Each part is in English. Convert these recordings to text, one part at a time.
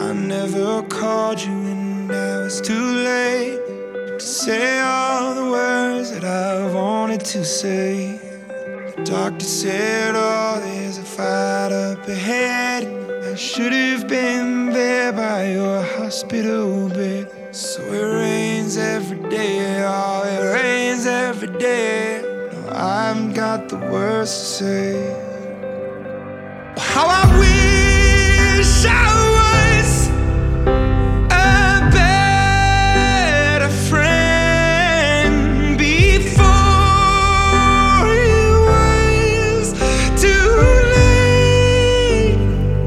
I never called you and now it's too late to say all the words that I wanted to say. The doctor said, oh, there's a fight up ahead. I should have been there by your hospital bed. So it rains every day, oh, it rains every day. No, I haven't got the words to say. How I wish I was a better friend before it was too late.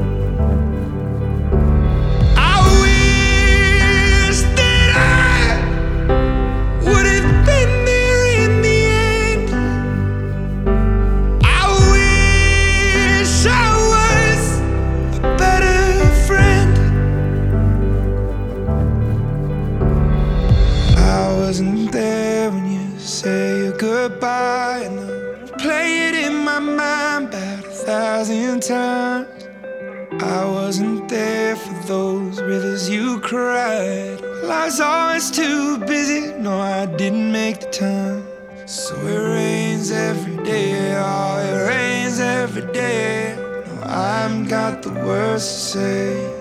I wish that I would have been there in the end. I wish I was a better friend. I wasn't there when you say your goodbye, and I play it in my mind about 1,000 times. I wasn't there for those rivers you cried. Well, I was always too busy, no, I didn't make the time. So it rains every day, oh, it rains every day. No, I haven't got the words to say.